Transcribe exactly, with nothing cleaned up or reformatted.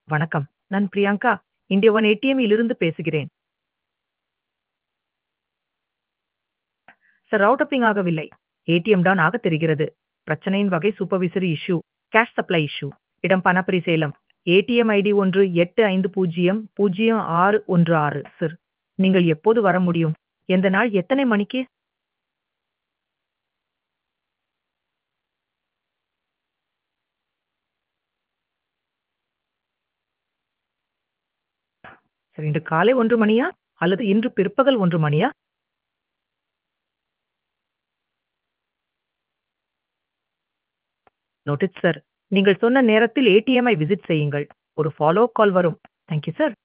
வணக்கம். நான் Priyanka. India one ATM இலிருந்து பேசுகிறேன். சார் ரவுட்டப்பிங் ஆகவில்லை. ஏடிஎம் தான் ஆகத் தெரிகிறது. பிரச்சனையின் வகை supervisory issue, cash supply issue. இடம் பணப்பரி சேலம். ஏடிஎம் ஐடி ஒன்று எட்டு ஐந்து பூஜ்ஜியம் பூஜ்ஜியம் ஆறு ஒன்று ஆறு சார். நீங்கள் எப்போது வர முடியும்? எந்த நாள் எத்தனை மணிக்கு? சார் இன்று காலை ஒன்று மணியா? அல்லது இன்று பிற்பகல் ஒன்று மணியா? Noted sir. நீங்கள் சொன்ன நேரத்தில் ஏடிஎம் ஐ விசிட் செய்யுங்கள். ஒரு ஃபாலோ அப் கால் வரும். Thank you sir.